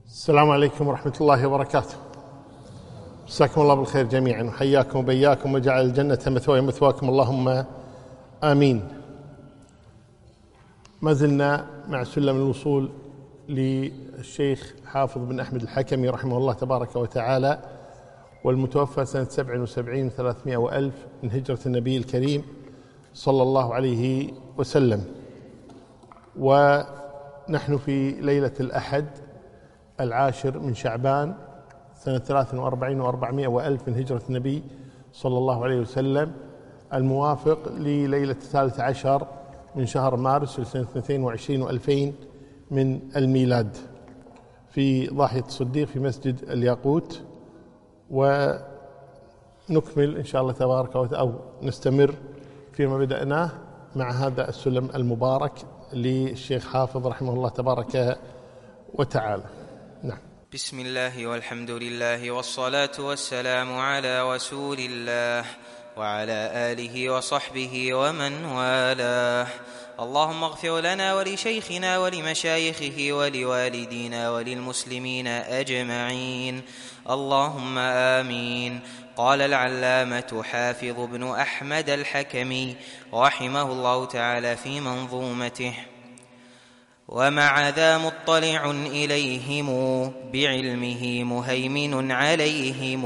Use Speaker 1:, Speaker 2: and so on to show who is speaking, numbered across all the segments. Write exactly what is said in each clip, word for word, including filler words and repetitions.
Speaker 1: السلام عليكم ورحمة الله وبركاته. مساكم الله بالخير جميعا وحياكم وبياكم وجعل الجنة مثواي مثواكم اللهم آمين. ما زلنا مع سلم الوصول للشيخ حافظ بن أحمد الحكمي رحمه الله تبارك وتعالى، والمتوفى سنة سبع وسبعين وثلاثمائة وألف من هجرة النبي الكريم صلى الله عليه وسلم. ونحن في ليلة الأحد العاشر من شعبان سنة ثلاث وأربعين وأربعمائة وألف من هجرة النبي صلى الله عليه وسلم، الموافق لليلة الثالث عشر من شهر مارس لسنة اثنين وعشرين وألفين من الميلاد، في ضاحية الصديق في مسجد الياقوت. ونكمل إن شاء الله تبارك وتعالى أو نستمر فيما بدأناه مع هذا السلم المبارك للشيخ حافظ رحمه الله تبارك وتعالى. نعم.
Speaker 2: بسم الله والحمد لله والصلاة والسلام على رسول الله وعلى آله وصحبه ومن والاه. اللهم اغفر لنا ولشيخنا ولمشايخه ولوالدينا وللمسلمين أجمعين، اللهم آمين. قال العلامة حافظ بن أحمد الحكمي رحمه الله تعالى في منظومته: ومع ذا مطلع إليهم بعلمه مهيمن عليهم،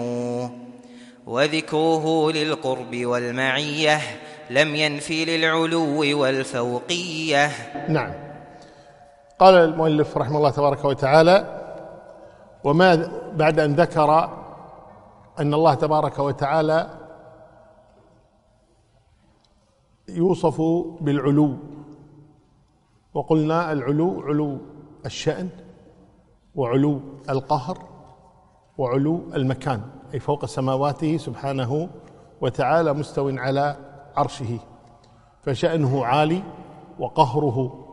Speaker 2: وذكره للقرب والمعية لم ينفي للعلو والفوقية.
Speaker 1: نعم. قال المؤلف رحمه الله تبارك وتعالى: وما بعد أن ذكر أن الله تبارك وتعالى يوصف بالعلو، وقلنا العلو علو الشأن وعلو القهر وعلو المكان، أي فوق سماواته سبحانه وتعالى مستو على عرشه، فشأنه عالي وقهره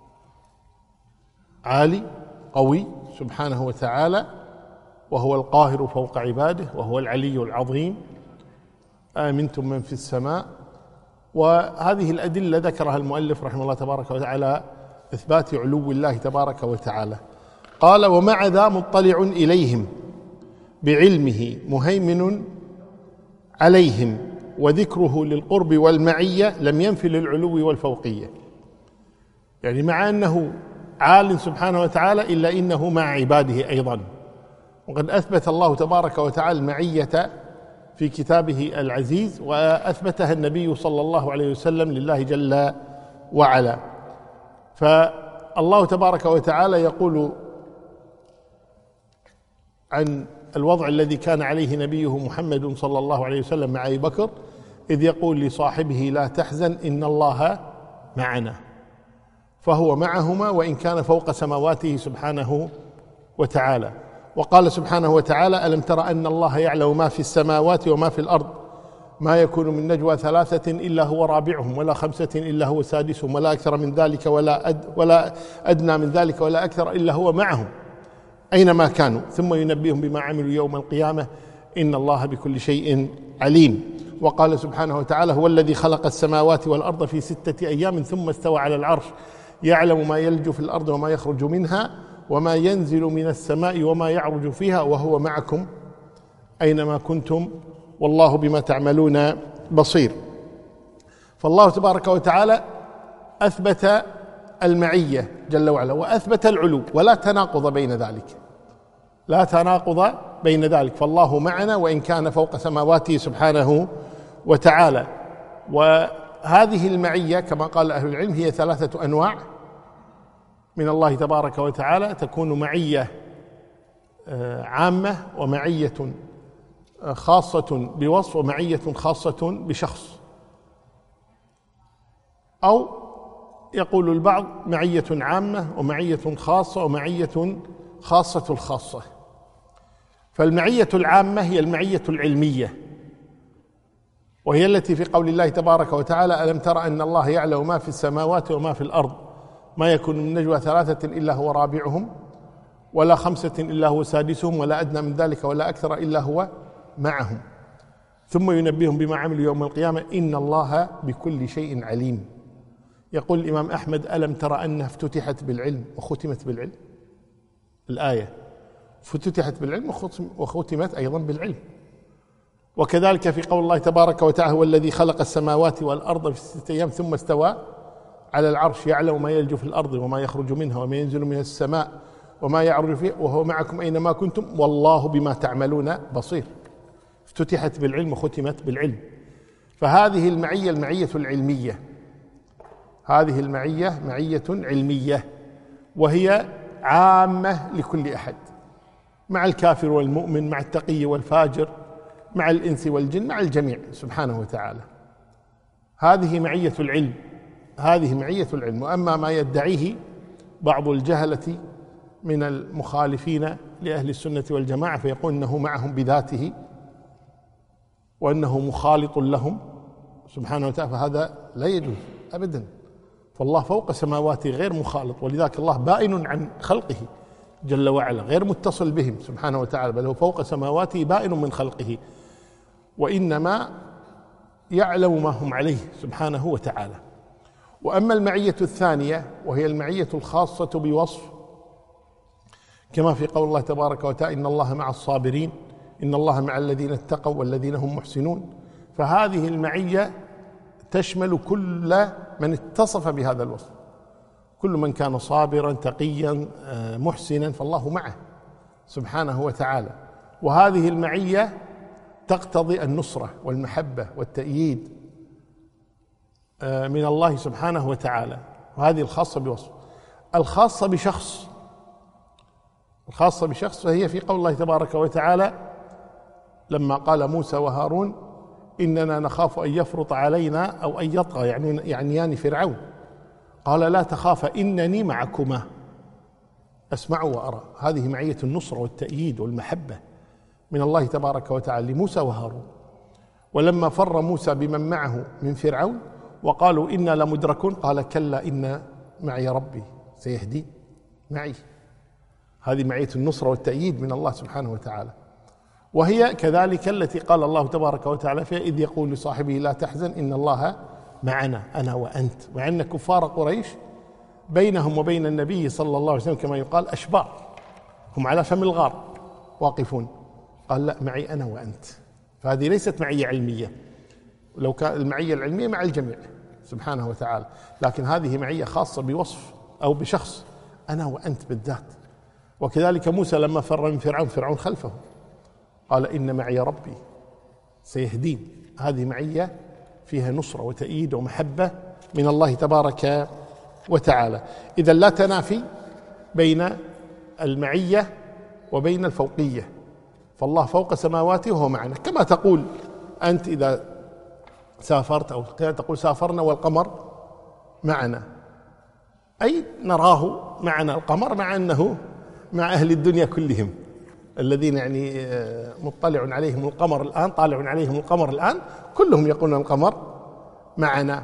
Speaker 1: عالي قوي سبحانه وتعالى، وهو القاهر فوق عباده وهو العلي العظيم. آمنتم من في السماء. وهذه الأدلة ذكرها المؤلف رحمه الله تبارك وتعالى إثبات علو الله تبارك وتعالى. قال: ومع ذا مطلع إليهم بعلمه مهيمن عليهم، وذكره للقرب والمعية لم ينفي للعلو والفوقية. يعني مع أنه عال سبحانه وتعالى إلا إنه مع عباده أيضا، وقد أثبت الله تبارك وتعالى المعية في كتابه العزيز، وأثبتها النبي صلى الله عليه وسلم لله جل وعلا. فالله تبارك وتعالى يقول عن الوضع الذي كان عليه نبيه محمد صلى الله عليه وسلم مع أبي بكر، إذ يقول لصاحبه: لا تحزن إن الله معنا، فهو معهما وإن كان فوق سماواته سبحانه وتعالى. وقال سبحانه وتعالى: ألم تر أن الله يعلم ما في السماوات وما في الأرض، ما يكون من نجوى ثلاثة إلا هو رابعهم ولا خمسة إلا هو سادسهم ولا أكثر من ذلك ولا أد ولا أدنى من ذلك ولا أكثر إلا هو معهم أينما كانوا، ثم ينبئهم بما عملوا يوم القيامة إن الله بكل شيء عليم. وقال سبحانه وتعالى: هو الذي خلق السماوات والأرض في ستة أيام ثم استوى على العرش، يعلم ما يلج في الأرض وما يخرج منها وما ينزل من السماء وما يعرج فيها وهو معكم أينما كنتم والله بما تعملون بصير. فالله تبارك وتعالى أثبت المعية جل وعلا وأثبت العلو، ولا تناقض بين ذلك، لا تناقض بين ذلك، فالله معنا وإن كان فوق سماواته سبحانه وتعالى. وهذه المعية كما قال أهل العلم هي ثلاثة أنواع من الله تبارك وتعالى، تكون معية عامة ومعية خاصة بوصف ومعية خاصة بشخص، أو يقول البعض معية عامة ومعية خاصة ومعية خاصة الخاصة. فالمعية العامة هي المعية العلمية، وهي التي في قول الله تبارك وتعالى: ألم تر أن الله يعلم ما في السماوات وما في الأرض، ما يكون من نجوى ثلاثة إلا هو رابعهم ولا خمسة إلا هو سادسهم ولا أدنى من ذلك ولا أكثر إلا هو معهم، ثم ينبئهم بما عملوا يوم القيامة إن الله بكل شيء عليم. يقول الإمام أحمد: ألم تر أنها افتتحت بالعلم وختمت بالعلم؟ الآية فتتحت بالعلم وختمت أيضا بالعلم. وكذلك في قول الله تبارك وتعالى: هو الذي خلق السماوات والأرض في ستة أيام ثم استوى على العرش يعلم ما يلج في الأرض وما يخرج منها وما ينزل من السماء وما يعرج فيه وهو معكم أينما كنتم والله بما تعملون بصير. افتتحت بالعلم وختمت بالعلم. فهذه المعية المعية العلمية، هذه المعية معية علمية، وهي عامة لكل أحد، مع الكافر والمؤمن، مع التقي والفاجر، مع الإنس والجن، مع الجميع سبحانه وتعالى. هذه معية العلم، هذه معية العلم. وأما ما يدعيه بعض الجهلة من المخالفين لأهل السنة والجماعة فيقول أنه معهم بذاته وأنه مخالط لهم سبحانه وتعالى، فهذا لا يجوز أبدا. فالله فوق سماواته غير مخالط، ولذلك الله بائن عن خلقه جل وعلا، غير متصل بهم سبحانه وتعالى، بل هو فوق سماواته بائن من خلقه، وإنما يعلم ما هم عليه سبحانه وتعالى. وأما المعية الثانية وهي المعية الخاصة بوصف، كما في قول الله تبارك وتعالى: إن الله مع الصابرين، إن الله مع الذين اتقوا والذين هم محسنون. فهذه المعية تشمل كل من اتصف بهذا الوصف، كل من كان صابرا تقيا محسنا فالله معه سبحانه وتعالى. وهذه المعية تقتضي النصرة والمحبة والتأييد من الله سبحانه وتعالى، وهذه الخاصة بوصف. الخاصة بشخص، الخاصة بشخص فهي في قول الله تبارك وتعالى لما قال موسى وهارون: إننا نخاف أن يفرط علينا أو أن يطغى، يعني يعنيان فرعون. قال: لا تخافا إنني معكما أسمع وأرى. هذه معية النصرة والتأييد والمحبة من الله تبارك وتعالى لموسى وهارون. ولما فر موسى بمن معه من فرعون وقالوا إنا لمدركون قال: كلا إن معي ربي سيهدين. معي، هذه معية النصرة والتأييد من الله سبحانه وتعالى. وهي كذلك التي قال الله تبارك وتعالى فيها: إذ يقول لصاحبه لا تحزن إن الله معنا أنا وأنت. مع أن كفار قريش بينهم وبين النبي صلى الله عليه وسلم كما يقال أشبار، هم على فم الغار واقفون، قال: لا، معي أنا وأنت. فهذه ليست معية علمية، لو كان المعية العلمية مع الجميع سبحانه وتعالى، لكن هذه معية خاصة بوصف أو بشخص، أنا وأنت بالذات. وكذلك موسى لما فر من فرعون، فرعون خلفه، قال: إن معي ربي سيهدين. هذه معية فيها نصرة وتأييد ومحبة من الله تبارك وتعالى. إذن لا تنافي بين المعية وبين الفوقية، فالله فوق سماواته وهو معنا. كما تقول أنت إذا سافرت أو تقول سافرنا والقمر معنا، أي نراه معنا القمر، مع أنه مع أهل الدنيا كلهم الذين يعني مطلع عليهم القمر الآن، طالع عليهم القمر الآن، كلهم يقولون القمر معنا.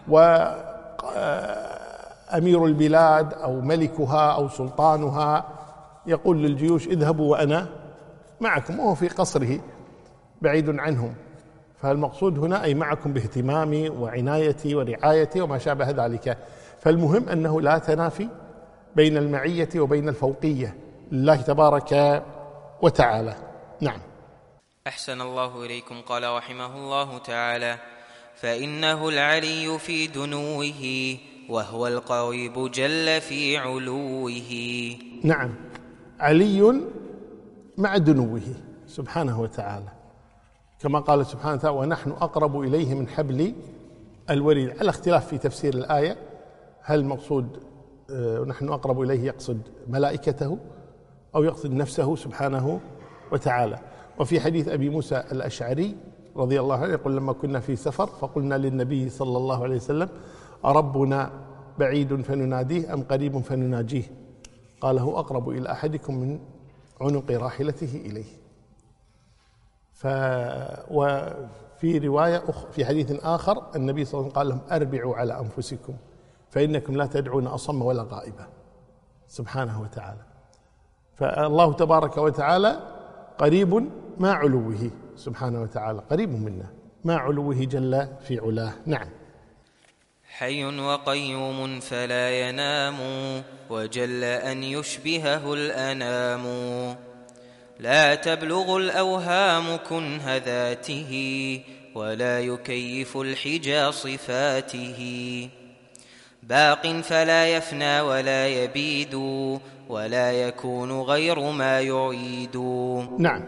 Speaker 1: وأمير البلاد أو ملكها أو سلطانها يقول للجيوش: اذهبوا وأنا معكم، وهو في قصره بعيد عنهم. فالمقصود هنا أي معكم باهتمامي وعنايتي ورعايتي وما شابه ذلك. فالمهم أنه لا تنافي بين المعية وبين الفوقية لله تبارك وتعالى. نعم.
Speaker 2: أحسن الله إليكم. قال رحمه الله تعالى: فإنه العلي في دنوه وهو القريب جل في علوه.
Speaker 1: نعم، علي مع دنوه سبحانه وتعالى، كما قال سبحانه وتعالى: ونحن أقرب إليه من حبل الوريد. على اختلاف في تفسير الآية، هل المقصود ونحن أقرب إليه يقصد ملائكته أو يقصد نفسه سبحانه وتعالى. وفي حديث أبي موسى الأشعري رضي الله عنه يقول: لما كنا في سفر فقلنا للنبي صلى الله عليه وسلم: أربنا بعيد فنناديه أم قريب فنناجيه؟ قال: هو أقرب إلى أحدكم من عنق راحلته إليه. ف وفي رواية أخ... في حديث آخر النبي صلى الله عليه وسلم قال لهم: أربعوا على أنفسكم فإنكم لا تدعون أصم ولا غائبا سبحانه وتعالى. فالله تبارك وتعالى قريب مع علوه سبحانه وتعالى، قريب منا مع علوه جل في علاه. نعم.
Speaker 2: حي وقيوم فلا ينام وجل أن يشبهه الأنام. لا تبلغ الأوهام كنه ذاته ولا يكيف الحجى صفاته باق فلا يفنى ولا يبيد ولا يكون غير ما يعيد.
Speaker 1: نعم،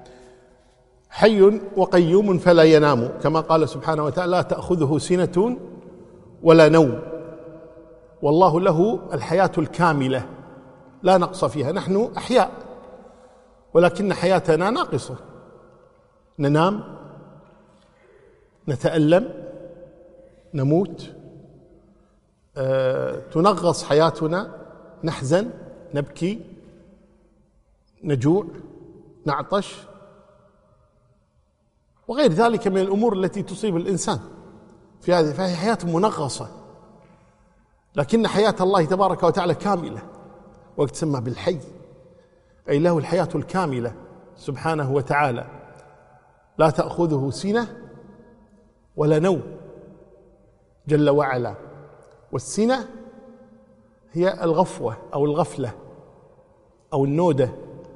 Speaker 1: حي وقيوم فلا ينام، كما قال سبحانه وتعالى لا تأخذه سنة ولا نوم، والله له الحياة الكاملة لا نقص فيها. نحن أحياء ولكن حياتنا ناقصة، ننام، نتألم، نموت، أه، تنغص حياتنا، نحزن، نبكي، نجوع، نعطش، وغير ذلك من الأمور التي تصيب الإنسان في هذه، فهي حياة منغصة. لكن حياة الله تبارك وتعالى كاملة، وتسمى بالحي، أي له الحياة الكاملة سبحانه وتعالى، لا تأخذه سنة ولا نوم جل وعلا. والسنة هي الغفوة أو الغفلة أو النودة،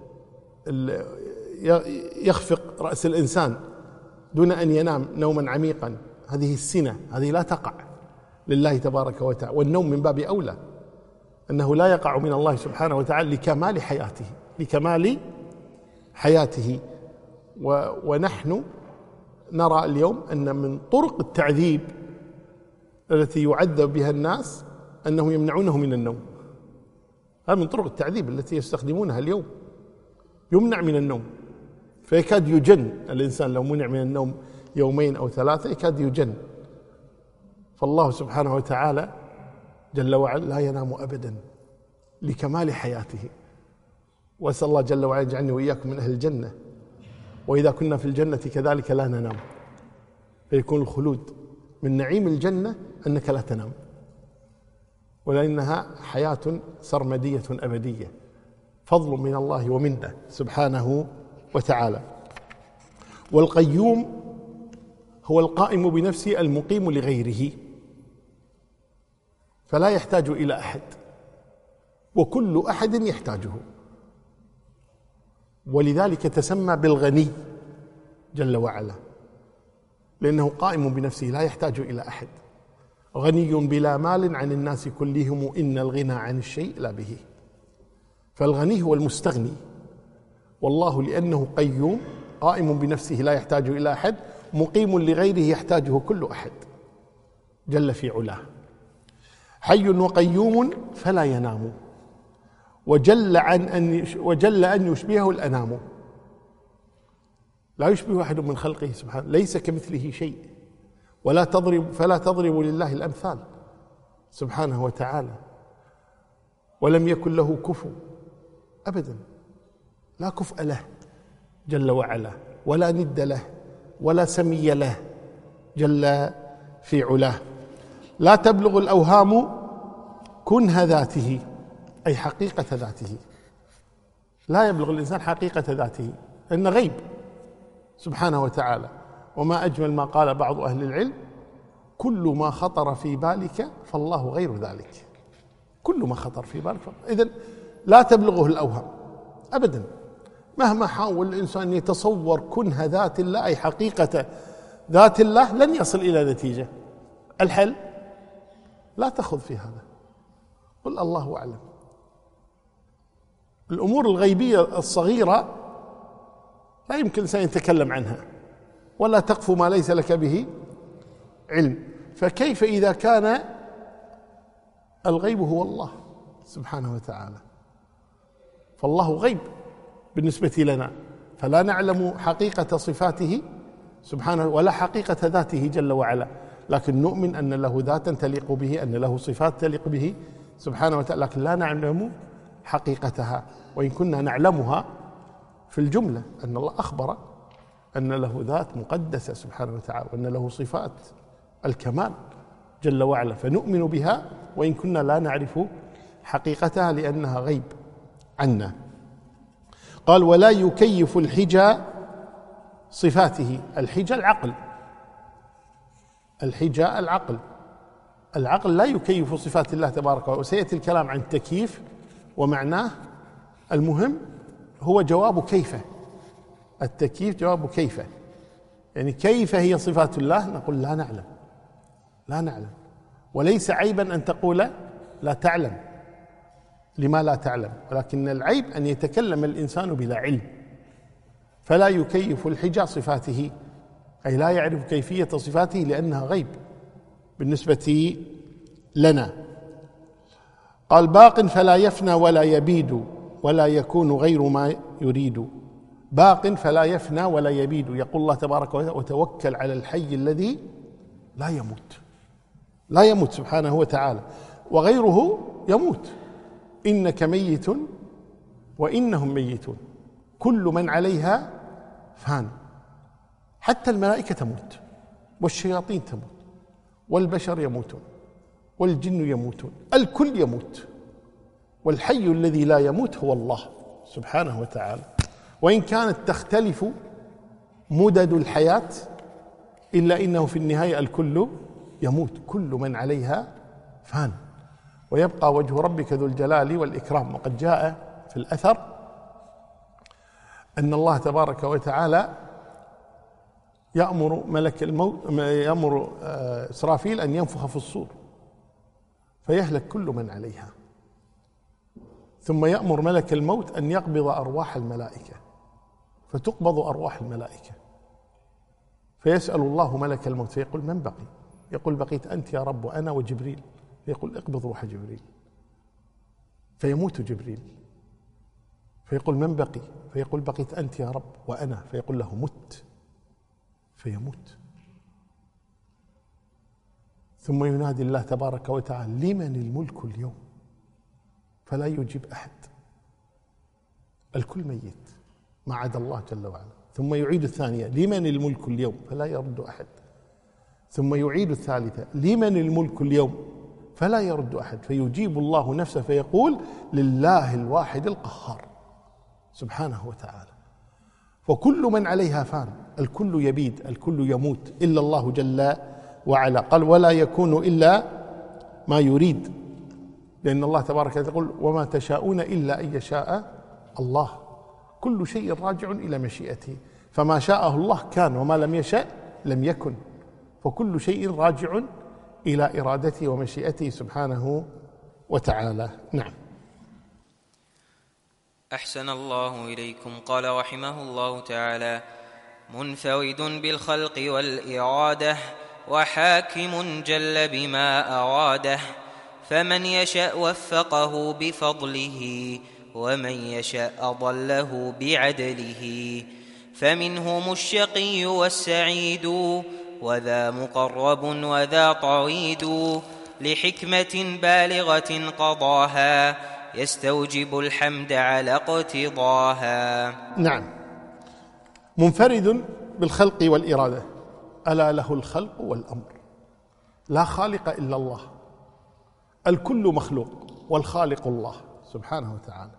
Speaker 1: يخفق رأس الإنسان دون أن ينام نوما عميقا، هذه السنة، هذه لا تقع لله تبارك وتعالى. والنوم من باب أولى، أنه لا يقع من الله سبحانه وتعالى لكمال حياته، لكمال حياته. ونحن نرى اليوم أن من طرق التعذيب التي يعذب بها الناس أنهم يمنعونه من النوم. هذا من طرق التعذيب التي يستخدمونها اليوم، يمنع من النوم، فيكاد يجن الإنسان لو منع من النوم يومين أو ثلاثة، يكاد يجن. فالله سبحانه وتعالى جل وعلا لا ينام أبدا لكمال حياته. وأسأل الله جل وعلا يجعلني وإياكم من أهل الجنة، وإذا كنا في الجنة كذلك لا ننام، فيكون الخلود من نعيم الجنة أنك لا تنام، ولأنها حياة سرمدية أبدية، فضل من الله ومنه سبحانه وتعالى. والقيوم هو القائم بنفسه المقيم لغيره، فلا يحتاج إلى أحد، وكل أحد يحتاجه، ولذلك تسمى بالغني جل وعلا، لأنه قائم بنفسه لا يحتاج إلى أحد، غني بلا مال عن الناس كلهم إن الغنى عن الشيء لا به. فالغني هو المستغني، والله لأنه قيوم قائم بنفسه لا يحتاج إلى أحد، مقيم لغيره يحتاجه كل أحد جل في علاه. حي وقيوم فلا ينام، وجل عن أن وجل أن يشبهه الأنام، لا يشبه أحد من خلقه سبحانه، ليس كمثله شيء، ولا تضرب فلا تضرب لله الأمثال سبحانه وتعالى، ولم يكن له كفو أبدا، لا كفء له جل وعلا، ولا ند له، ولا سمي له جل في علاه. لا تبلغ الأوهام كنه ذاته، أي حقيقة ذاته، لا يبلغ الإنسان حقيقة ذاته، إن غيب سبحانه وتعالى. وما أجمل ما قال بعض أهل العلم: كل ما خطر في بالك فالله غير ذلك. كل ما خطر في بالك، إذن لا تبلغه الأوهام أبدا، مهما حاول الإنسان يتصور كنه ذات الله أي حقيقة ذات الله لن يصل إلى نتيجة. الحل لا تخذ في هذا، قل الله أعلم. الأمور الغيبية الصغيرة لا يمكن الإنسان يتكلم عنها، ولا تقف ما ليس لك به علم. فكيف إذا كان الغيب هو الله سبحانه وتعالى؟ فالله غيب بالنسبة لنا، فلا نعلم حقيقة صفاته سبحانه ولا حقيقة ذاته جل وعلا، لكن نؤمن أن له ذاتا تليق به، أن له صفات تليق به سبحانه وتعالى، لكن لا نعلم حقيقتها، وإن كنا نعلمها في الجملة، أن الله أخبر أن له ذات مقدسة سبحانه وتعالى، وأن له صفات الكمال جل وعلا، فنؤمن بها وإن كنا لا نعرف حقيقتها لأنها غيب عنا. قال: ولا يكيف الحجى صفاته. الحجى العقل، الحجى العقل العقل لا يكيف صفات الله تبارك وتعالى، وسيأتي الكلام عن التكييف ومعناه. المهم هو جواب كيف. التكييف جواب كيف، يعني كيف هي صفات الله؟ نقول لا نعلم، لا نعلم. وليس عيبا أن تقول لا تعلم، لما لا تعلم، ولكن العيب أن يتكلم الإنسان بلا علم، فلا يكيف الحجى صفاته، أي لا يعرف كيفية صفاته لأنها غيب بالنسبة لنا. قال باق فلا يفنى ولا يبيد ولا يكون غير ما يريد. باق فلا يفنى ولا يبيد، يقول الله تبارك وتعالى وتوكل على الحي الذي لا يموت، لا يموت سبحانه وتعالى، وغيره يموت. إنك ميت وإنهم ميتون، كل من عليها فان. حتى الملائكة تموت، والشياطين تموت، والبشر يموتون، والجن يموتون، الكل يموت، والحي الذي لا يموت هو الله سبحانه وتعالى. وإن كانت تختلف مدد الحياة إلا إنه في النهاية الكل يموت، كل من عليها فان، ويبقى وجه ربك ذو الجلال والإكرام. وقد جاء في الأثر أن الله تبارك وتعالى يأمر ملك الموت، يأمر إسرافيل أن ينفخ في الصور فيهلك كل من عليها، ثم يأمر ملك الموت أن يقبض أرواح الملائكة فتقبض أرواح الملائكة، فيسأل الله ملك الموت فيقول من بقي؟ يقول بقيت أنت يا رب وأنا وجبريل، فيقول اقبض روح جبريل، فيموت جبريل، فيقول من بقي؟ فيقول بقيت أنت يا رب وأنا، فيقول له مت، فيموت. ثم ينادي الله تبارك وتعالى لمن الملك اليوم؟ فلا يجيب أحد، الكل ميت ما عدا الله جل وعلا. ثم يعيد الثانية لمن الملك اليوم؟ فلا يرد أحد. ثم يعيد الثالثة لمن الملك اليوم؟ فلا يرد أحد. فيجيب الله نفسه فيقول لله الواحد القهار سبحانه وتعالى. وكل من عليها فان، الكل يبيد، الكل يموت إلا الله جل وعلا. قال ولا يكون إلا ما يريد، لأن الله تبارك وتعالى يقول وما تشاءون إلا أن يشاء الله. كل شيء راجع إلى مشيئته، فما شاءه الله كان وما لم يشاء لم يكن، فكل شيء راجع إلى إرادته ومشيئته سبحانه وتعالى. نعم.
Speaker 2: أحسن الله إليكم. قال رحمه الله تعالى منفرد بالخلق والإرادة وحاكم جل بما أراده، فمن يشاء وفقه بفضله ومن يشاء أضله بعدله، فمنهم الشقي والسعيد وذا مقرب وذا طريد، لحكمة بالغة قضاها يستوجب الحمد على اقتضاها.
Speaker 1: نعم. منفرد بالخلق والإرادة، ألا له الخلق والأمر، لا خالق إلا الله، الكل مخلوق والخالق الله سبحانه وتعالى.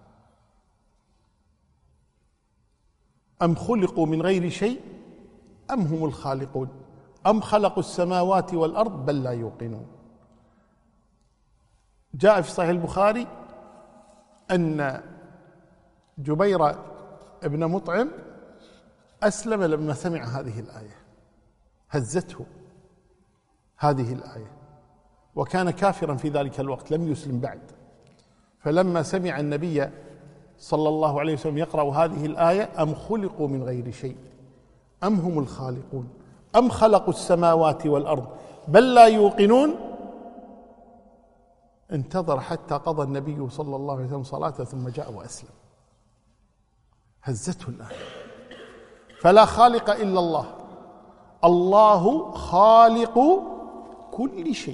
Speaker 1: أم خلقوا من غير شيء أم هم الخالقون أم خلقوا السماوات والأرض بل لا يوقنون. جاء في صحيح البخاري أن جبير ابن مطعم أسلم لما سمع هذه الآية، هزته هذه الآية، وكان كافرا في ذلك الوقت لم يسلم بعد. فلما سمع النبي صلى الله عليه وسلم يقرأ هذه الآية أم خلقوا من غير شيء أم هم الخالقون أم خلقوا السماوات والأرض بل لا يوقنون، انتظر حتى قضى النبي صلى الله عليه وسلم صلاته ثم جاء وأسلم. هزته الآية. فلا خالق إلا الله، الله خالق كل شيء،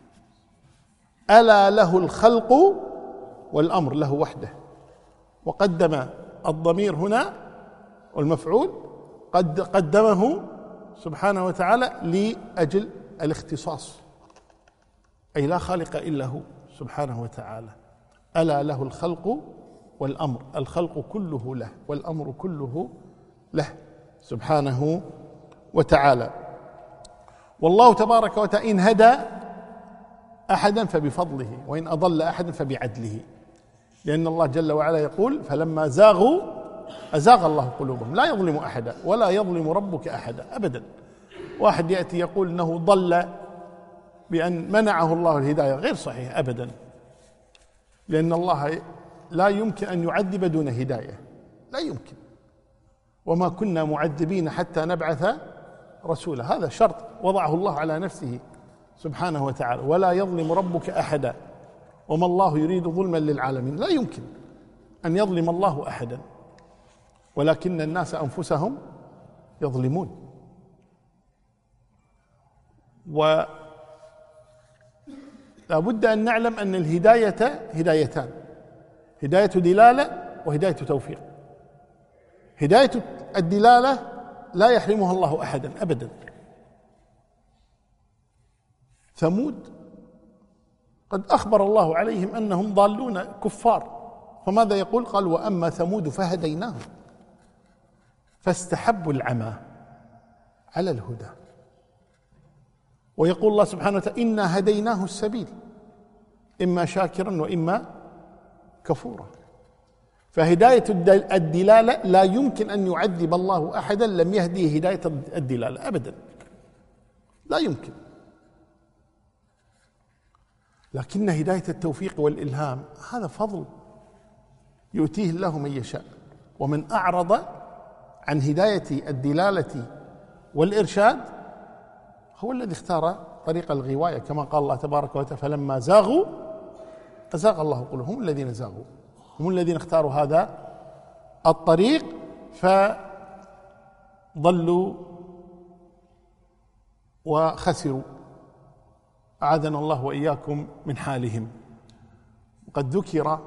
Speaker 1: ألا له الخلق والأمر، له وحده. وقدم الضمير هنا والمفعول قد قدمه سبحانه وتعالى لأجل الاختصاص، أي لا خالق إلا هو سبحانه وتعالى. ألا له الخلق والأمر، الخلق كله له والأمر كله له سبحانه وتعالى. والله تبارك وتعالى إن هدى أحدا فبفضله وإن أضل أحدا فبعدله، لأن الله جل وعلا يقول فلما زاغوا أزاغ الله قلوبهم. لا يظلم أحدا ولا يظلم ربك أحدا أبدا. واحد يأتي يقول أنه ضل بأن منعه الله الهداية، غير صحيح أبدا، لأن الله لا يمكن أن يعذب دون هداية، لا يمكن. وما كنا معذبين حتى نبعث رسولا، هذا شرط وضعه الله على نفسه سبحانه وتعالى. ولا يظلم ربك أحدا وما الله يريد ظلما للعالمين. لا يمكن أن يظلم الله أحدا، ولكن الناس أنفسهم يظلمون. ولا بد أن نعلم أن الهداية هدايتان: هداية دلالة وهداية توفيق. هداية الدلالة لا يحرمها الله أحدا أبدا. ثمود قد أخبر الله عليهم أنهم ضالون كفار، فماذا يقول؟ قال: وأما ثمود فهديناهم فاستحبوا العمى على الهدى. ويقول الله سبحانه وتعالى: إنا هديناه السبيل إما شاكرا وإما كفورا. فهداية الدلالة لا يمكن أن يعذب الله أحدا لم يهديه هداية الدلالة أبدا، لا يمكن. لكن هداية التوفيق والإلهام هذا فضل يؤتيه الله من يشاء. ومن أعرض عن هداية الدلالة والإرشاد هو الذي اختار طريق الغواية، كما قال الله تبارك وتعالى: فلما زاغوا أزاغ الله قلوبهم. هم الذين زاغوا، هم الذين اختاروا هذا الطريق فضلوا وخسروا. أعاذنا الله وإياكم من حالهم. قد ذكر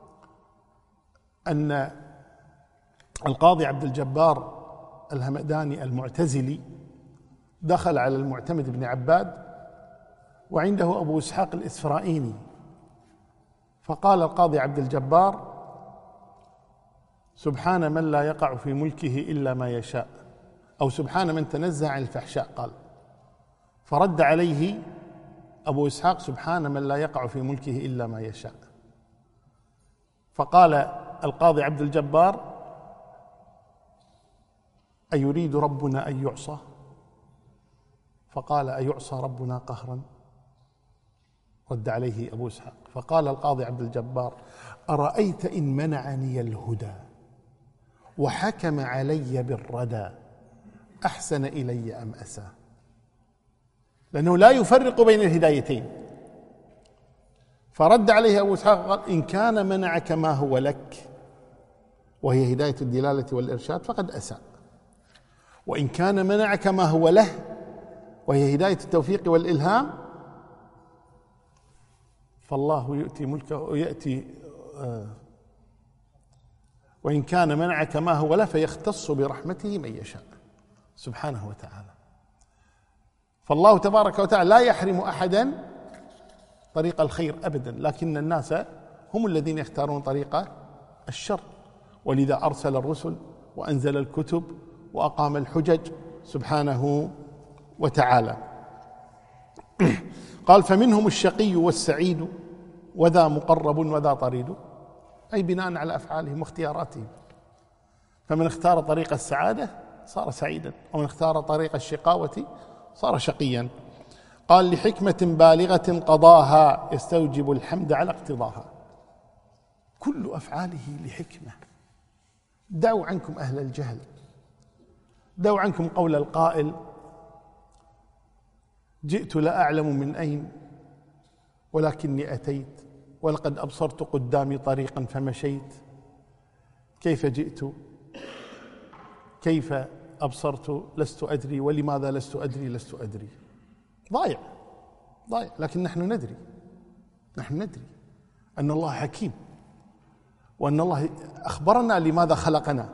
Speaker 1: أن القاضي عبد الجبار الهمداني المعتزلي دخل على المعتمد بن عباد وعنده أبو إسحاق الإسفرائيني، فقال القاضي عبد الجبار: سبحان من لا يقع في ملكه إلا ما يشاء، أو سبحان من تنزه عن الفحشاء. قال، فرد عليه أبو إسحاق: سبحان من لا يقع في ملكه إلا ما يشاء. فقال القاضي عبد الجبار: أيريد ربنا أن يعصى؟ فقال: أيعصى ربنا قهرا؟ رد عليه أبو إسحاق، فقال القاضي عبد الجبار: أرأيت إن منعني الهدى وحكم علي بالردى أحسن إلي أم أسى؟ لأنه لا يفرق بين الهدايتين. فرد عليه أبو إسحاق قال: إن كان منعك ما هو لك وهي هداية الدلالة والإرشاد فقد أساء، وإن كان منعك ما هو له وهي هداية التوفيق والإلهام فالله يؤتي ملكه ويأتي آه وإن كان منعك ما هو له فيختص برحمته من يشاء سبحانه وتعالى. فالله تبارك وتعالى لا يحرم أحدا طريق الخير أبدا، لكن الناس هم الذين يختارون طريق الشر. ولذا أرسل الرسل وأنزل الكتب وأقام الحجج سبحانه وتعالى. قال: فمنهم الشقي والسعيد وذا مقرب وذا طريد، أي بناء على أفعالهم واختياراتهم. فمن اختار طريق السعادة صار سعيدا، ومن اختار طريق الشقاوة صار شقيا. قال: لحكمة بالغة قضاها يستوجب الحمد على اقتضاها. كل أفعاله لحكمة. دعوا عنكم أهل الجهل، دعوا عنكم قول القائل: جئت لا أعلم من أين ولكني أتيت، ولقد أبصرت قدامي طريقا فمشيت. كيف جئت؟ كيف أبصرت؟ لست أدري. ولماذا لست أدري؟ لست أدري. ضايع ضايع. لكن نحن ندري، نحن ندري أن الله حكيم، وأن الله أخبرنا لماذا خلقنا،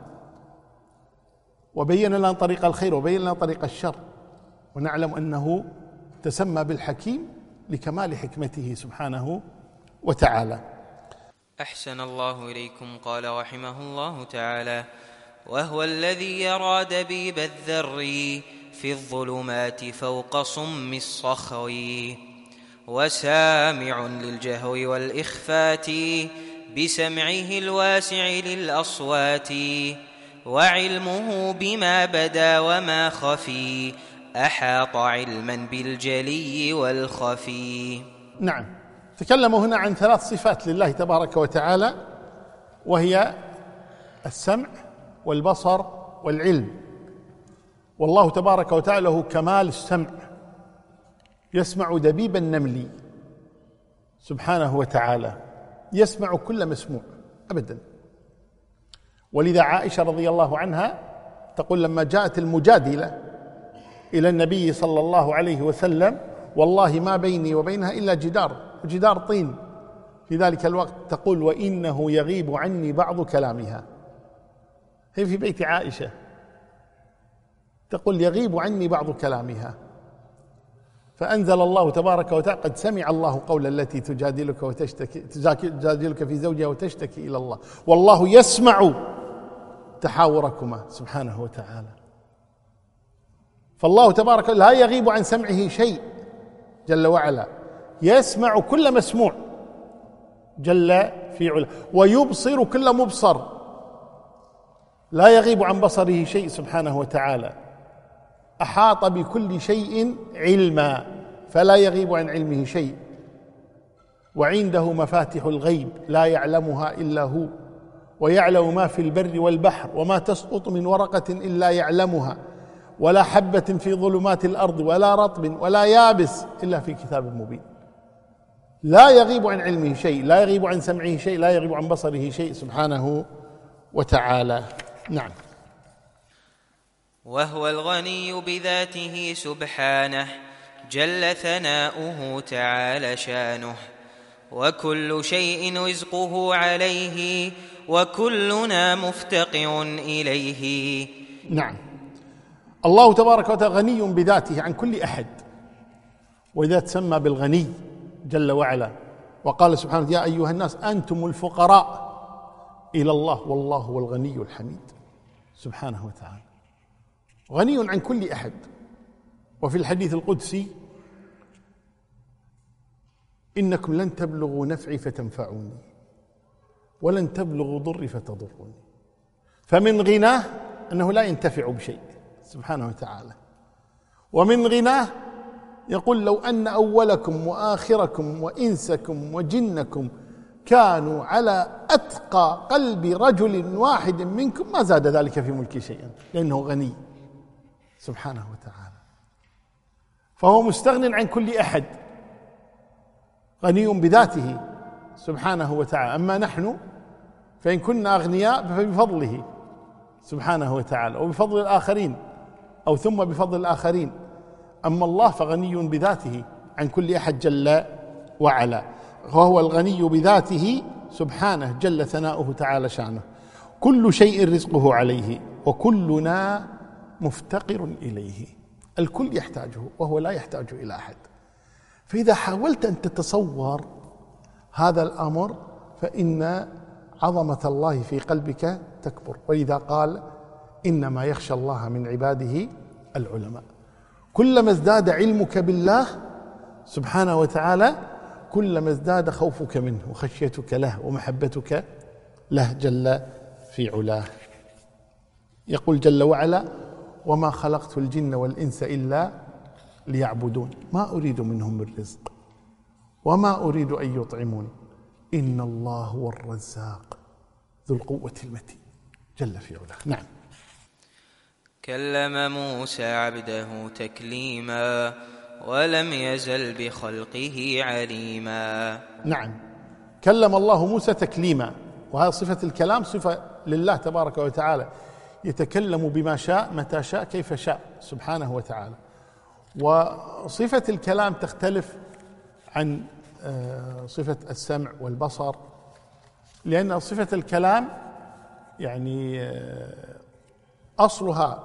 Speaker 1: وبين لنا طريق الخير وبين لنا طريق الشر، ونعلم أنه تسمى بالحكيم لكمال حكمته سبحانه وتعالى.
Speaker 2: أحسن الله إليكم. قال رحمه الله تعالى: وهو الذي يرى دبيب الذر في الظلمات فوق صم الصخر، وسامع للجهو والإخفات بسمعه الواسع للأصوات وعلمه بما بدا وما خفي أحاط علما بالجلي والخفي.
Speaker 1: نعم، تكلموا هنا عن ثلاث صفات لله تبارك وتعالى، وهي السمع والبصر والعلم. والله تبارك وتعالى له كمال السمع، يسمع دبيب النمل سبحانه وتعالى، يسمع كل مسموع أبدا. ولذا عائشة رضي الله عنها تقول لما جاءت المجادلة إلى النبي صلى الله عليه وسلم: والله ما بيني وبينها إلا جدار، جدار طين. في ذلك الوقت تقول: وإنه يغيب عني بعض كلامها. هي في بيت عائشة تقول: يغيب عني بعض كلامها. فأنزل الله تبارك وتعالى: قد سمع الله قول التي تجادلك وتشتكي تجادلك في زوجها وتشتكي إلى الله والله يسمع تحاوركما سبحانه وتعالى. فالله تبارك لا يغيب عن سمعه شيء جل وعلا، يسمع كل مسموع جل في علا، ويبصر كل مبصر، لا يغيب عن بصره شيء سبحانه وتعالى. أحاط بكل شيء علما، فلا يغيب عن علمه شيء. وعنده مفاتح الغيب لا يعلمها إلا هو، ويعلم ما في البر والبحر، وما تسقط من ورقة إلا يعلمها، ولا حبة في ظلمات الأرض ولا رطب ولا يابس إلا في كتاب مبين. لا يغيب عن علمه شيء، لا يغيب عن سمعه شيء، لا يغيب عن بصره شيء سبحانه وتعالى. نعم.
Speaker 2: وهو الغني بذاته سبحانه جل ثناؤه تعالى شانه، وكل شيء رزقه عليه، وكلنا مفتقر إليه.
Speaker 1: نعم، الله تبارك وتعالى غني بذاته عن كل أحد، وإذا تسمى بالغني جل وعلا، وقال سبحانه: يا أيها الناس أنتم الفقراء إلى الله والله هو الغني الحميد سبحانه وتعالى، غني عن كل أحد. وفي الحديث القدسي: إنكم لن تبلغوا نفعي فتنفعوني، ولن تبلغوا ضري فتضروني. فمن غناه أنه لا ينتفع بشيء سبحانه وتعالى، ومن غناه يقول: لو أن أولكم وآخركم وإنسكم وجنكم كانوا على أتقى قلب رجل واحد منكم ما زاد ذلك في ملكي شيئا، لأنه غني سبحانه وتعالى. فهو مستغن عن كل أحد، غني بذاته سبحانه وتعالى. أما نحن فإن كنا أغنياء فبفضله سبحانه وتعالى، وبفضل الآخرين، أو ثم بفضل الآخرين. أما الله فغني بذاته عن كل أحد جل وعلا، وهو الغني بذاته سبحانه جل ثناؤه تعالى شانه. كل شيء رزقه عليه، وكلنا مفتقر إليه. الكل يحتاجه وهو لا يحتاج إلى أحد. فإذا حاولت أن تتصور هذا الأمر فإن عظمة الله في قلبك تكبر. ولذا قال: إنما يخشى الله من عباده العلماء. كلما ازداد علمك بالله سبحانه وتعالى كلما ازداد خوفك منه وخشيتك له ومحبتك له جل في علاه. يقول جل وعلا: وما خلقت الجن والإنس إلا ليعبدون ما أريد منهم من رزق وما أريد أن يطعمون إن الله هو الرزاق ذو القوة المتين جل في علاه. نعم.
Speaker 2: كلم موسى عبده تكليما ولم يزل بخلقه عليما.
Speaker 1: نعم، كلم الله موسى تكليما، وهذه صفة الكلام صفة لله تبارك وتعالى، يتكلم بما شاء متى شاء كيف شاء سبحانه وتعالى. وصفة الكلام تختلف عن صفة السمع والبصر، لأن صفة الكلام يعني أصلها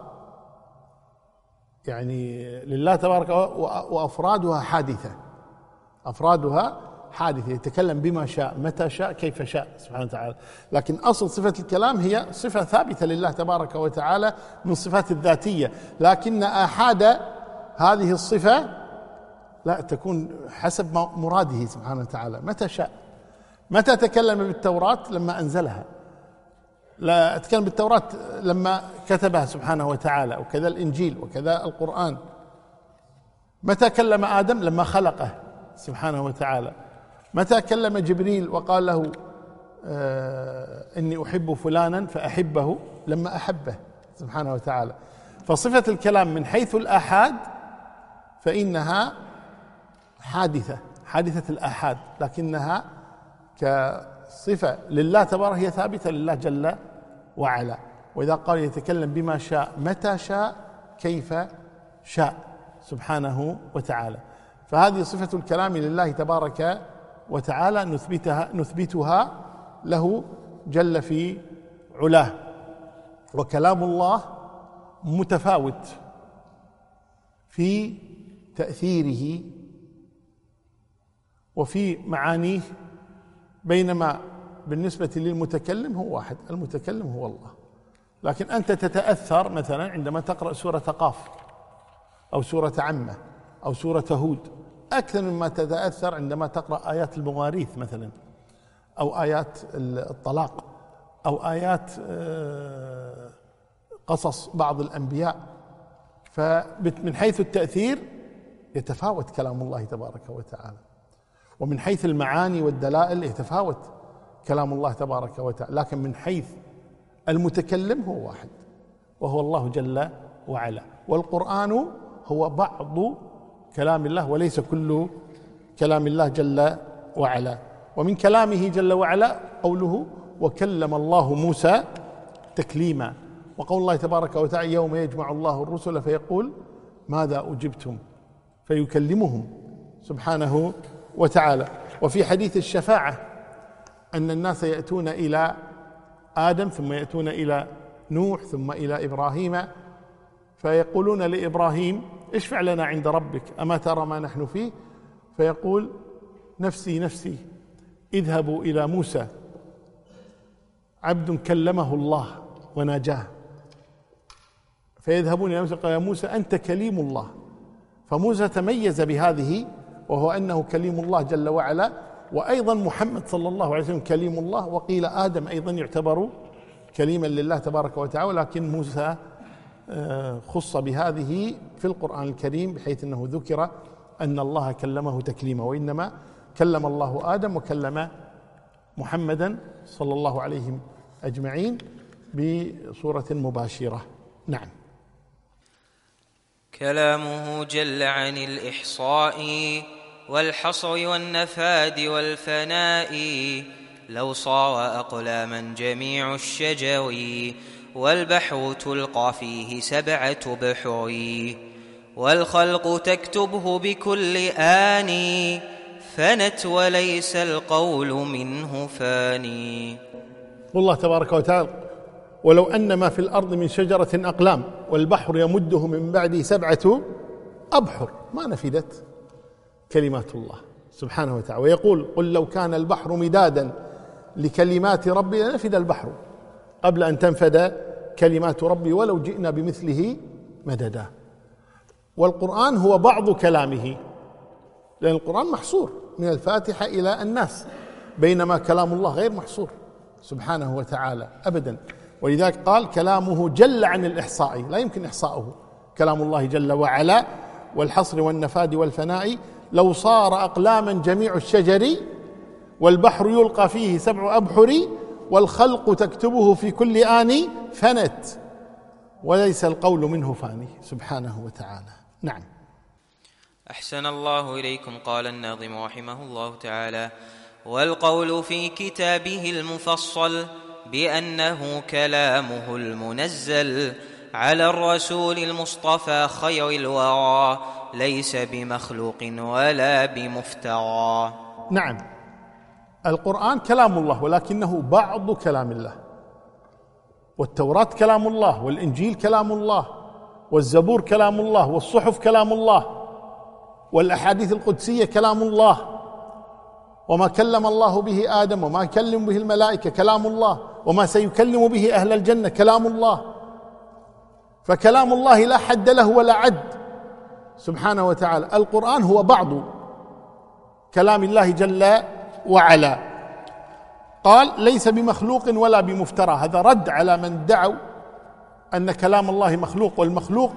Speaker 1: يعني لله تبارك وأفرادها حادثة، أفرادها حادثة، يتكلم بما شاء متى شاء كيف شاء سبحانه وتعالى. لكن أصل صفة الكلام هي صفة ثابتة لله تبارك وتعالى من صفات الذاتية، لكن آحاد هذه الصفة لا تكون حسب مراده سبحانه وتعالى متى شاء. متى تكلم بالتوراة؟ لما أنزلها. لا أتكلم بالتوراة لما كتبها سبحانه وتعالى، وكذا الإنجيل وكذا القرآن. متى كلم آدم؟ لما خلقه سبحانه وتعالى. متى كلم جبريل وقال له آه إني أحب فلانا فأحبه؟ لما أحبه سبحانه وتعالى. فصفة الكلام من حيث الآحاد فإنها حادثة، حادثة الآحاد، لكنها كصفة لله تبارك هي ثابتة لله جل وعلا. وإذا قال يتكلم بما شاء متى شاء كيف شاء سبحانه وتعالى. فهذه صفة الكلام لله تبارك وتعالى نثبتها نثبتها له جل في علاه. وكلام الله متفاوت في تأثيره وفي معانيه، بينما بالنسبة للمتكلم هو واحد، المتكلم هو الله. لكن أنت تتأثر مثلا عندما تقرأ سورة قاف أو سورة عمة أو سورة هود أكثر مما تتأثر عندما تقرأ آيات المواريث مثلا، أو آيات الطلاق، أو آيات قصص بعض الأنبياء. فمن حيث التأثير يتفاوت كلام الله تبارك وتعالى، ومن حيث المعاني والدلائل يتفاوت كلام الله تبارك وتعالى، لكن من حيث المتكلم هو واحد وهو الله جل وعلا. والقرآن هو بعض كلام الله وليس كل كلام الله جل وعلا. ومن كلامه جل وعلا قوله وكلم الله موسى تكليما، وقول الله تبارك وتعالى يوم يجمع الله الرسل فيقول ماذا أجبتم فيكلمهم سبحانه وتعالى. وفي حديث الشفاعة أن الناس يأتون إلى آدم ثم يأتون إلى نوح ثم إلى إبراهيم فيقولون لإبراهيم اشفع لنا عند ربك أما ترى ما نحن فيه؟ فيقول نفسي نفسي اذهبوا إلى موسى عبد كلمه الله وناجاه. فيذهبون إلى موسى قال يا موسى أنت كليم الله. فموسى تميز بهذه وهو أنه كليم الله جل وعلا، وأيضا محمد صلى الله عليه وسلم كليم الله، وقيل آدم أيضا يعتبر كليما لله تبارك وتعالى، لكن موسى خص بهذه في القرآن الكريم بحيث أنه ذكر أن الله كلمه تكليما، وإنما كلم الله آدم وكلم محمدا صلى الله عليه أجمعين بصورة مباشرة. نعم.
Speaker 2: كلامه جل عن الإحصاء والحصر والنفاد والفناء، لو صار أقلاما جميع الشجر والبحر تلقى فيه سبعة بحر، والخلق تكتبه بكل آن فنت وليس القول منه فاني.
Speaker 1: والله تبارك وتعالى ولو أن ما في الأرض من شجرة أقلام والبحر يمده من بعده سبعة أبحر ما نفدت كلمات الله سبحانه وتعالى. ويقول قل لو كان البحر مدادا لكلمات ربي لنفد البحر قبل أن تنفد كلمات ربي ولو جئنا بمثله مددا. والقرآن هو بعض كلامه، لأن القرآن محصور من الفاتحة إلى الناس، بينما كلام الله غير محصور سبحانه وتعالى أبدا. ولذلك قال كلامه جل عن الإحصاء، لا يمكن إحصاؤه كلام الله جل وعلا، والحصر والنفاد والفناء. لو صار أقلاما جميع الشجر والبحر يلقى فيه سبع أبحر والخلق تكتبه في كل آن فنت وليس القول منه فاني سبحانه وتعالى. نعم.
Speaker 2: أحسن الله إليكم. قال الناظم رحمه الله تعالى والقول في كتابه المفصل بأنه كلامه المنزل على الرسول المصطفى خير الورى ليس بمخلوق ولا بمفترى.
Speaker 1: نعم، القرآن كلام الله ولكنه بعض كلام الله، والتوراة كلام الله، والإنجيل كلام الله، والزبور كلام الله، والصحف كلام الله، والأحاديث القدسية كلام الله، وما كلم الله به آدم وما كلم به الملائكة كلام الله، وما سيكلم به أهل الجنة كلام الله. فكلام الله لا حد له ولا عد سبحانه وتعالى. القرآن هو بعض كلام الله جل وعلا، قال ليس بمخلوق ولا بمفترى. هذا رد على من دعوا أن كلام الله مخلوق، والمخلوق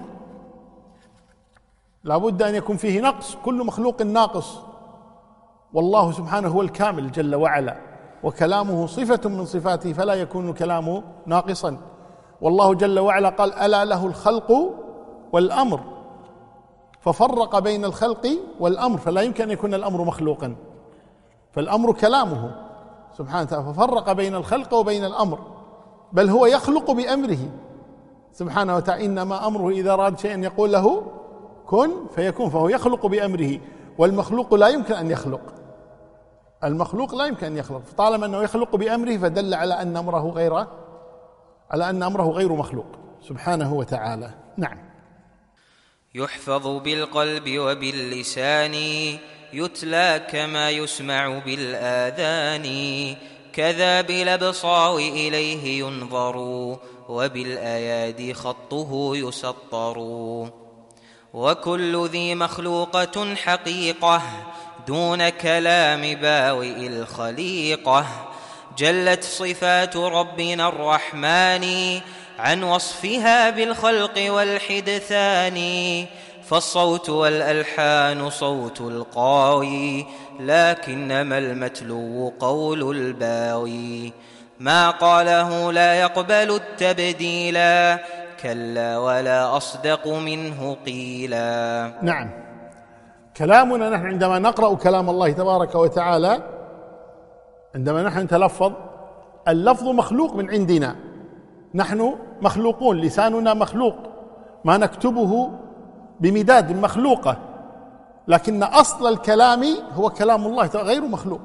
Speaker 1: لا بد أن يكون فيه نقص، كل مخلوق ناقص، والله سبحانه هو الكامل جل وعلا، وكلامه صفة من صفاته فلا يكون كلامه ناقصا. والله جل وعلا قال ألا له الخلق والأمر، ففرق بين الخلق والأمر، فلا يمكن أن يكون الأمر مخلوقا، فالأمر كلامه سبحانه وتعالى، ففرق بين الخلق وبين الأمر، بل هو يخلق بأمره سبحانه وتعالى. إنما أمره إذا أراد شيئا يقول له كن فيكون، فهو يخلق بأمره، والمخلوق لا يمكن أن يخلق، المخلوق لا يمكن أن يخلق، فطالما أنه يخلق بأمره فدل على أن أمره غير على أن أمره غير مخلوق سبحانه وتعالى. نعم.
Speaker 2: يحفظ بالقلب وباللسان، يتلى كما يسمع بالآذان، كذا بالأبصار إليه ينظر، وبالأيادي خطه يسطر. وكل ذي مخلوقة حقيقة، دون كلام باوئ الخليقة، جلت صفات ربنا الرحمن عن وصفها بالخلق والحدثان. فالصوت والألحان صوت القاوي، لكنما المتلو قول الباوي. ما قاله لا يقبل التبديلا، كلا ولا أصدق منه قيلا.
Speaker 1: نعم. كلامنا نحن عندما نقرأ كلام الله تبارك وتعالى، عندما نحن نتلفظ، اللفظ مخلوق من عندنا، نحن مخلوقون، لساننا مخلوق، ما نكتبه بمداد مخلوقة، لكن أصل الكلام هو كلام الله غير مخلوق.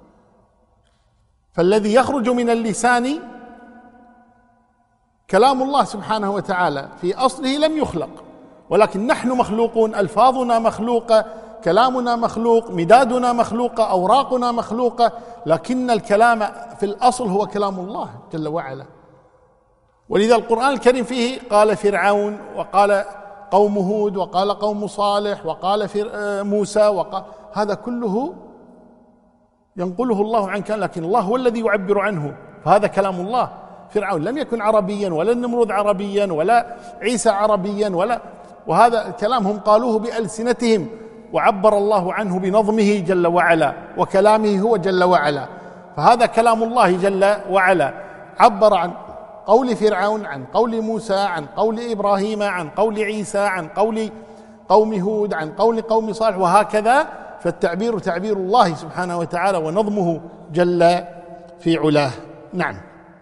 Speaker 1: فالذي يخرج من اللسان كلام الله سبحانه وتعالى في أصله لم يخلق، ولكن نحن مخلوقون، ألفاظنا مخلوقة، كلامنا مخلوق، مدادنا مخلوقة، أوراقنا مخلوقة، لكن الكلام في الأصل هو كلام الله جل وعلا. ولذا القرآن الكريم فيه قال فرعون، وقال قوم هود، وقال قوم صالح، وقال موسى، وقال هذا كله ينقله الله عن كلام، لكن الله هو الذي يعبر عنه، فهذا كلام الله. فرعون لم يكن عربيا، ولا النمرود عربيا، ولا عيسى عربيا، ولا وهذا الكلام هم قالوه بألسنتهم، وعبر الله عنه بنظمه جل وعلا، وكلامه هو جل وعلا، فهذا كلام الله جل وعلا. عبر عن قول فرعون، عن قول موسى، عن قول إبراهيم، عن قول عيسى، عن قول قوم هود، عن قول قوم صالح، وهكذا. فالتعبير تعبير الله سبحانه وتعالى، ونظمه جل في علاه. نعم.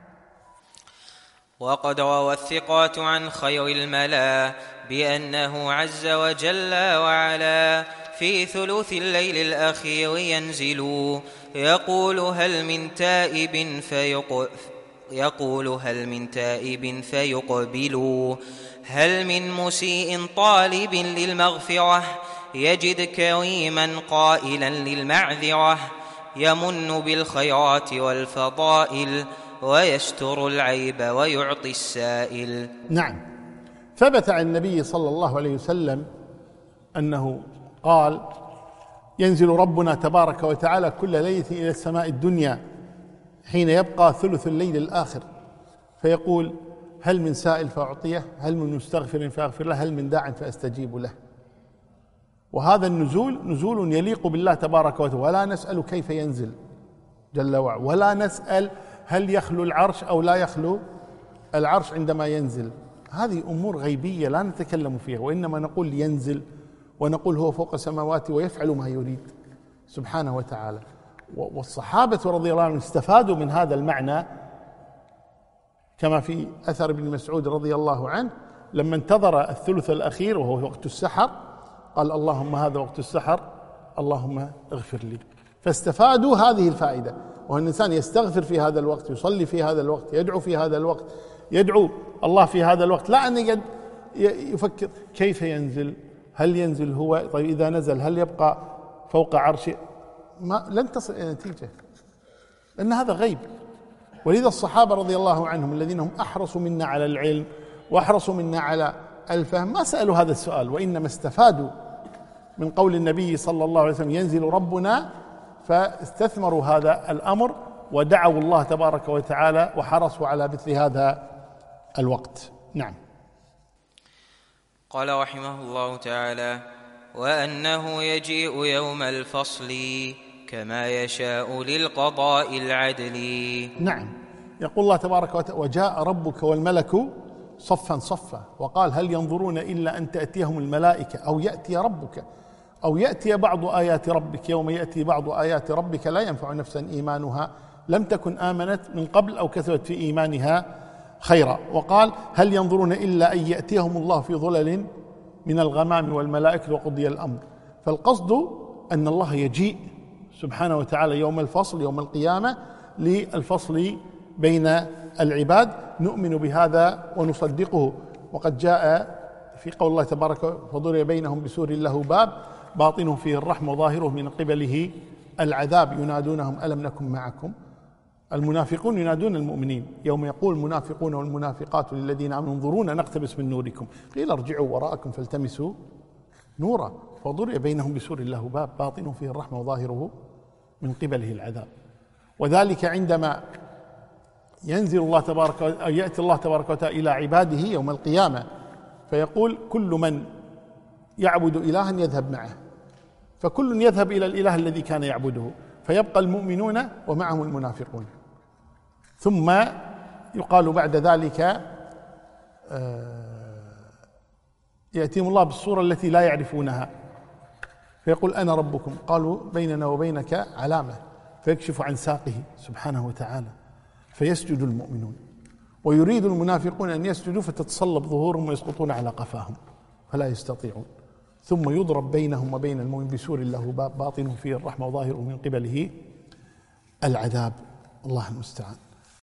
Speaker 2: وقد روى الثقات عن خير الملا بأنه عز وجل وعلا في ثلث الليل الأخير ينزل، يقول هل من تائب فيق يقول هل من تائب فيقبل، هل من مسيء طالب للمغفرة، يجد كريما قائلا للمعذرة، يمن بالخيرات والفضائل، ويستر العيب ويعطي السائل.
Speaker 1: نعم. ثبت عن النبي صلى الله عليه وسلم أنه قال ينزل ربنا تبارك وتعالى كل ليلة إلى السماء الدنيا حين يبقى ثلث الليل الآخر، فيقول هل من سائل فأعطيه، هل من مستغفر فأغفر له، هل من داع فأستجيب له. وهذا النزول نزول يليق بالله تبارك وتعالى، ولا نسأل كيف ينزل جل وعلا، ولا نسأل هل يخلو العرش أو لا يخلو العرش عندما ينزل. هذه أمور غيبية لا نتكلم فيها، وإنما نقول ينزل، ونقول هو فوق السماوات ويفعل ما يريد سبحانه وتعالى. والصحابة رضي الله عنهم استفادوا من هذا المعنى، كما في أثر ابن مسعود رضي الله عنه لما انتظر الثلث الأخير وهو وقت السحر قال اللهم هذا وقت السحر اللهم اغفر لي. فاستفادوا هذه الفائدة، وهو الإنسان يستغفر في هذا الوقت، يصلي في هذا الوقت، يدعو في هذا الوقت، يدعو الله في هذا الوقت، لا أن يفكر كيف ينزل، هل ينزل هو، طيب إذا نزل هل يبقى فوق عرشه، ما لن تصل إلى نتيجة، لأن هذا غيب. ولذا الصحابة رضي الله عنهم الذين هم أحرصوا منا على العلم وأحرصوا منا على الفهم ما سألوا هذا السؤال، وإنما استفادوا من قول النبي صلى الله عليه وسلم ينزل ربنا، فاستثمروا هذا الأمر ودعوا الله تبارك وتعالى وحرصوا على مثل هذا الوقت. نعم.
Speaker 2: قال رحمه الله تعالى: وأنه يجيء يوم الفصل كما يشاء للقضاء العدل.
Speaker 1: نعم، يقول الله تبارك وتعالى: وجاء ربك والملك صفا صفا، وقال: هل ينظرون إلا أن تأتيهم الملائكة أو يأتي ربك أو يأتي بعض آيات ربك. يوم يأتي بعض آيات ربك لا ينفع نفسا إيمانها لم تكن آمنت من قبل أو كسبت في إيمانها خيرا. وقال: هل ينظرون إلا أن يأتيهم الله في ظلل من الغمام والملائكة وقضي الأمر. فالقصد أن الله يجيء سبحانه وتعالى يوم الفصل، يوم القيامة، للفصل بين العباد. نؤمن بهذا ونصدقه. وقد جاء في قول الله تبارك: فضرب بينهم بسور له باب باطنه فيه الرحمة وظاهره من قبله العذاب ينادونهم ألم نكن معكم. المنافقون ينادون المؤمنين يوم يقول المنافقون والمنافقات للذين آمنوا انظرونا نقتبس من نوركم قيل ارجعوا وراءكم فالتمسوا نورا فضرب بينهم بسور له باب باطنه فيه الرحمة وظاهره من قبله العذاب. وذلك عندما ينزل الله تبارك أو يأتي الله تبارك وتعالى إلى عباده يوم القيامة فيقول: كل من يعبد إلها يذهب معه، فكل يذهب إلى الإله الذي كان يعبده، فيبقى المؤمنون ومعهم المنافقون. ثم يقال بعد ذلك يأتيهم الله بالصورة التي لا يعرفونها فيقول: أنا ربكم. قالوا: بيننا وبينك علامة. فيكشف عن ساقه سبحانه وتعالى فيسجد المؤمنون، ويريد المنافقون أن يسجدوا فتتصلب ظهورهم ويسقطون على قفاهم فلا يستطيعون. ثم يضرب بينهم وبين المؤمن بسور له باب باطنه فيه الرحمة وظاهره من قبله العذاب. الله المستعان.